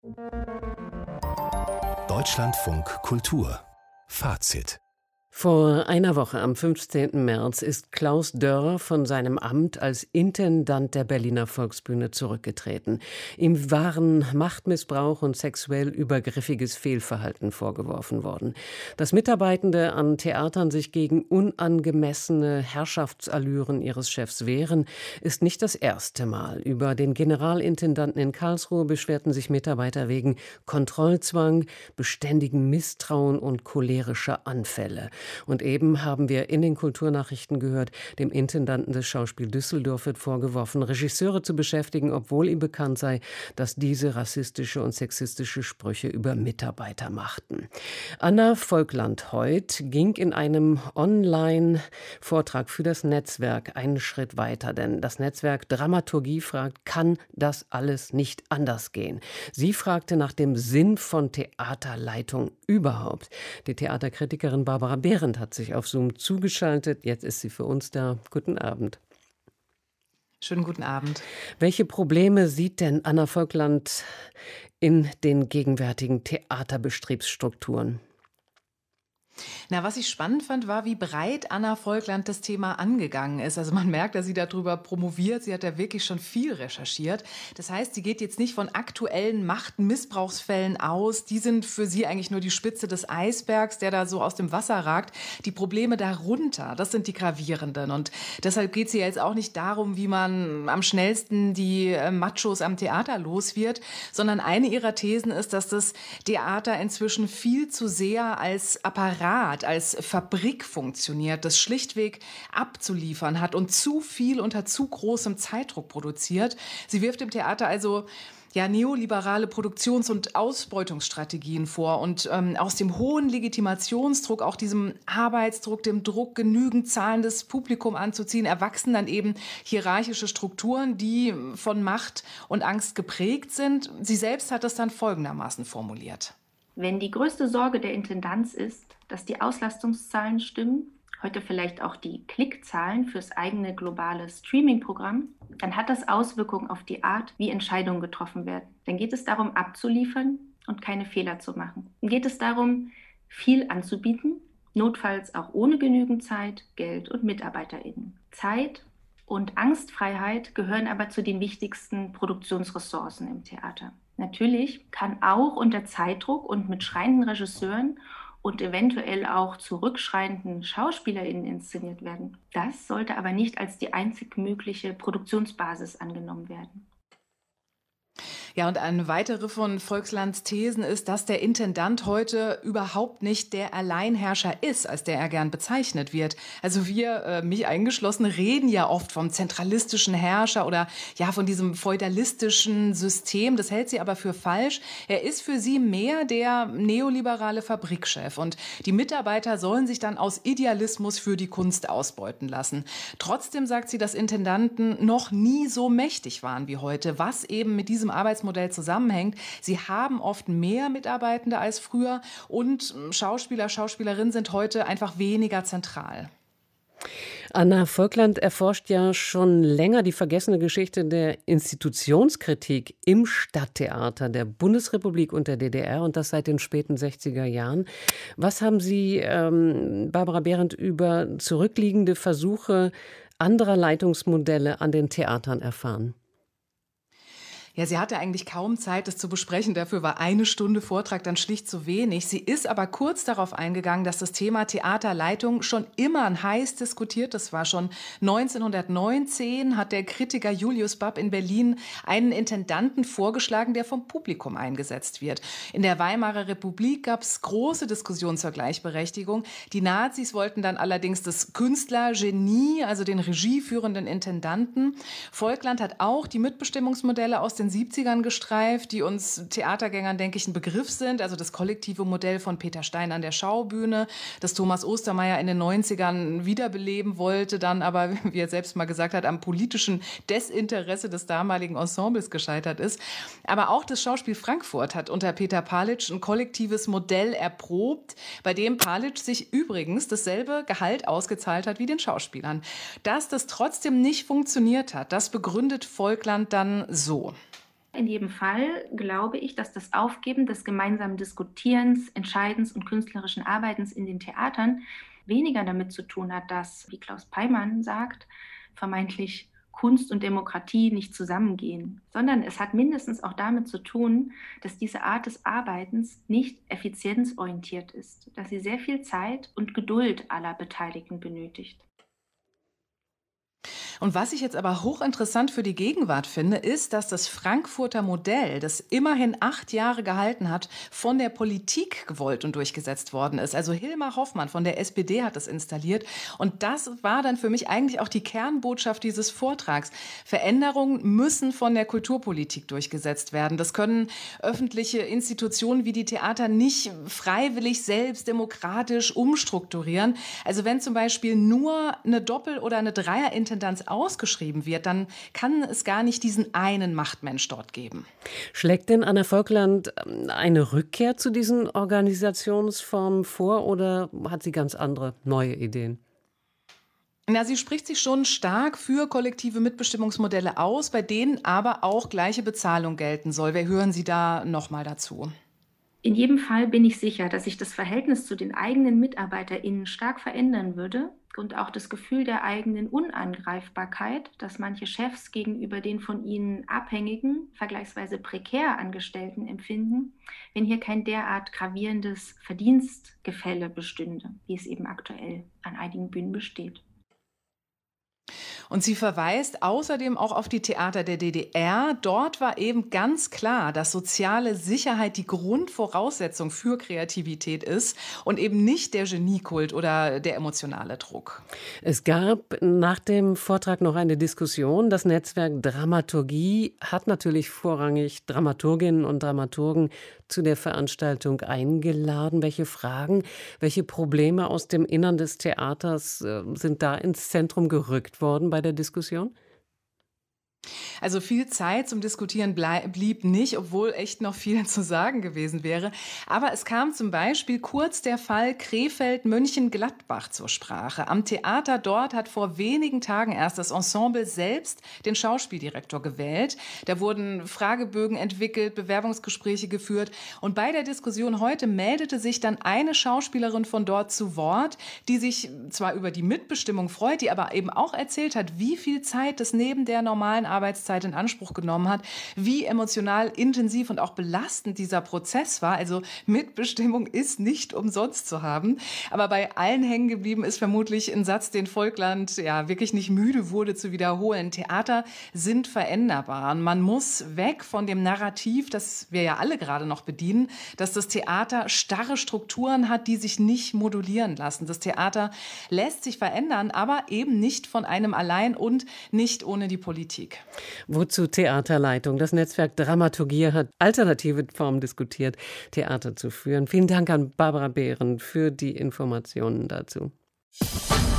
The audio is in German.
Deutschlandfunk Kultur Fazit. Vor einer Woche, am 15. März, ist Klaus Dörr von seinem Amt als Intendant der Berliner Volksbühne zurückgetreten. Ihm waren Machtmissbrauch und sexuell übergriffiges Fehlverhalten vorgeworfen worden. Dass Mitarbeitende an Theatern sich gegen unangemessene Herrschaftsallüren ihres Chefs wehren, ist nicht das erste Mal. Über den Generalintendanten in Karlsruhe beschwerten sich Mitarbeiter wegen Kontrollzwang, beständigen Misstrauen und cholerischer Anfälle. Und eben haben wir in den Kulturnachrichten gehört, dem Intendanten des Schauspiel Düsseldorf wird vorgeworfen, Regisseure zu beschäftigen, obwohl ihm bekannt sei, dass diese rassistische und sexistische Sprüche über Mitarbeiter machten. Anna Volkland-Heut ging in einem Online-Vortrag für das Netzwerk einen Schritt weiter, denn das Netzwerk Dramaturgie fragt, kann das alles nicht anders gehen? Sie fragte nach dem Sinn von Theaterleitung überhaupt. Die Theaterkritikerin Barbara Behrendt hat sich auf Zoom zugeschaltet. Jetzt ist sie für uns da. Guten Abend. Schönen guten Abend. Welche Probleme sieht denn Anna Volkland in den gegenwärtigen Theaterbetriebsstrukturen? Na, was ich spannend fand, war, wie breit Anna Volkland das Thema angegangen ist. Also man merkt, dass sie darüber promoviert. Sie hat da wirklich schon viel recherchiert. Das heißt, sie geht jetzt nicht von aktuellen Machtmissbrauchsfällen aus. Die sind für sie eigentlich nur die Spitze des Eisbergs, der da so aus dem Wasser ragt. Die Probleme darunter, das sind die gravierenden. Und deshalb geht sie jetzt auch nicht darum, wie man am schnellsten die Machos am Theater los wird, sondern eine ihrer Thesen ist, dass das Theater inzwischen viel zu sehr als Apparat, als Fabrik funktioniert, das schlichtweg abzuliefern hat und zu viel unter zu großem Zeitdruck produziert. Sie wirft dem Theater also neoliberale Produktions- und Ausbeutungsstrategien vor und aus dem hohen Legitimationsdruck, auch diesem Arbeitsdruck, dem Druck, genügend zahlendes Publikum anzuziehen, erwachsen dann eben hierarchische Strukturen, die von Macht und Angst geprägt sind. Sie selbst hat das dann folgendermaßen formuliert. Wenn die größte Sorge der Intendanz ist, dass die Auslastungszahlen stimmen, heute vielleicht auch die Klickzahlen fürs eigene globale Streaming-Programm, dann hat das Auswirkungen auf die Art, wie Entscheidungen getroffen werden. Dann geht es darum, abzuliefern und keine Fehler zu machen. Dann geht es darum, viel anzubieten, notfalls auch ohne genügend Zeit, Geld und MitarbeiterInnen. Zeit und Angstfreiheit gehören aber zu den wichtigsten Produktionsressourcen im Theater. Natürlich kann auch unter Zeitdruck und mit schreienden Regisseuren und eventuell auch zurückschreienden SchauspielerInnen inszeniert werden. Das sollte aber nicht als die einzig mögliche Produktionsbasis angenommen werden. Ja, und eine weitere von Volklands Thesen ist, dass der Intendant heute überhaupt nicht der Alleinherrscher ist, als der er gern bezeichnet wird. Also wir, mich eingeschlossen, reden ja oft vom zentralistischen Herrscher oder von diesem feudalistischen System. Das hält sie aber für falsch. Er ist für sie mehr der neoliberale Fabrikchef. Und die Mitarbeiter sollen sich dann aus Idealismus für die Kunst ausbeuten lassen. Trotzdem sagt sie, dass Intendanten noch nie so mächtig waren wie heute, was eben mit diesem Arbeitsmodell zusammenhängt. Sie haben oft mehr Mitarbeitende als früher und Schauspieler, Schauspielerinnen sind heute einfach weniger zentral. Anna Volkland erforscht ja schon länger die vergessene Geschichte der Institutionskritik im Stadttheater der Bundesrepublik und der DDR und das seit den späten 60er Jahren. Was haben Sie, Barbara Behrendt, über zurückliegende Versuche anderer Leitungsmodelle an den Theatern erfahren? Ja, sie hatte eigentlich kaum Zeit, das zu besprechen. Dafür war eine Stunde Vortrag dann schlicht zu wenig. Sie ist aber kurz darauf eingegangen, dass das Thema Theaterleitung schon immer ein heiß diskutiertes war. Schon 1919 hat der Kritiker Julius Babb in Berlin einen Intendanten vorgeschlagen, der vom Publikum eingesetzt wird. In der Weimarer Republik gab es große Diskussionen zur Gleichberechtigung. Die Nazis wollten dann allerdings das Künstlergenie, also den regieführenden Intendanten. Volkland hat auch die Mitbestimmungsmodelle aus den 70ern gestreift, die uns Theatergängern, denke ich, ein Begriff sind. Also das kollektive Modell von Peter Stein an der Schaubühne, das Thomas Ostermeier in den 90ern wiederbeleben wollte, dann aber, wie er selbst mal gesagt hat, am politischen Desinteresse des damaligen Ensembles gescheitert ist. Aber auch das Schauspiel Frankfurt hat unter Peter Palitsch ein kollektives Modell erprobt, bei dem Palitsch sich übrigens dasselbe Gehalt ausgezahlt hat wie den Schauspielern. Dass das trotzdem nicht funktioniert hat, das begründet Volkland dann so. In jedem Fall glaube ich, dass das Aufgeben des gemeinsamen Diskutierens, Entscheidens und künstlerischen Arbeitens in den Theatern weniger damit zu tun hat, dass, wie Klaus Peimann sagt, vermeintlich Kunst und Demokratie nicht zusammengehen, sondern es hat mindestens auch damit zu tun, dass diese Art des Arbeitens nicht effizienzorientiert ist, dass sie sehr viel Zeit und Geduld aller Beteiligten benötigt. Und was ich jetzt aber hochinteressant für die Gegenwart finde, ist, dass das Frankfurter Modell, das immerhin 8 Jahre gehalten hat, von der Politik gewollt und durchgesetzt worden ist. Also Hilmar Hoffmann von der SPD hat es installiert. Und das war dann für mich eigentlich auch die Kernbotschaft dieses Vortrags. Veränderungen müssen von der Kulturpolitik durchgesetzt werden. Das können öffentliche Institutionen wie die Theater nicht freiwillig selbst demokratisch umstrukturieren. Also wenn zum Beispiel nur eine Doppel- oder eine Dreierintendanz ausgeschrieben wird, dann kann es gar nicht diesen einen Machtmensch dort geben. Schlägt denn Anna Volkland eine Rückkehr zu diesen Organisationsformen vor oder hat sie ganz andere, neue Ideen? Na, sie spricht sich schon stark für kollektive Mitbestimmungsmodelle aus, bei denen aber auch gleiche Bezahlung gelten soll. Wir hören Sie da noch mal dazu. In jedem Fall bin ich sicher, dass sich das Verhältnis zu den eigenen MitarbeiterInnen stark verändern würde und auch das Gefühl der eigenen Unangreifbarkeit, das manche Chefs gegenüber den von ihnen abhängigen, vergleichsweise prekär Angestellten empfinden, wenn hier kein derart gravierendes Verdienstgefälle bestünde, wie es eben aktuell an einigen Bühnen besteht. Und sie verweist außerdem auch auf die Theater der DDR. Dort war eben ganz klar, dass soziale Sicherheit die Grundvoraussetzung für Kreativität ist und eben nicht der Geniekult oder der emotionale Druck. Es gab nach dem Vortrag noch eine Diskussion. Das Netzwerk Dramaturgie hat natürlich vorrangig Dramaturginnen und Dramaturgen zu der Veranstaltung eingeladen. Welche Fragen, welche Probleme aus dem Innern des Theaters sind da ins Zentrum gerückt worden bei der Diskussion? Also viel Zeit zum Diskutieren blieb nicht, obwohl echt noch viel zu sagen gewesen wäre. Aber es kam zum Beispiel kurz der Fall Krefeld-Mönchengladbach zur Sprache. Am Theater dort hat vor wenigen Tagen erst das Ensemble selbst den Schauspieldirektor gewählt. Da wurden Fragebögen entwickelt, Bewerbungsgespräche geführt. Und bei der Diskussion heute meldete sich dann eine Schauspielerin von dort zu Wort, die sich zwar über die Mitbestimmung freut, die aber eben auch erzählt hat, wie viel Zeit das neben der normalen Arbeitszeit in Anspruch genommen hat, wie emotional intensiv und auch belastend dieser Prozess war. Also Mitbestimmung ist nicht umsonst zu haben. Aber bei allen hängen geblieben ist vermutlich ein Satz, den Volkland ja wirklich nicht müde wurde zu wiederholen. Theater sind veränderbar. Man muss weg von dem Narrativ, das wir ja alle gerade noch bedienen, dass das Theater starre Strukturen hat, die sich nicht modulieren lassen. Das Theater lässt sich verändern, aber eben nicht von einem allein und nicht ohne die Politik. Wozu Theaterleitung? Das Netzwerk Dramaturgie hat alternative Formen diskutiert, Theater zu führen. Vielen Dank an Barbara Behren für die Informationen dazu.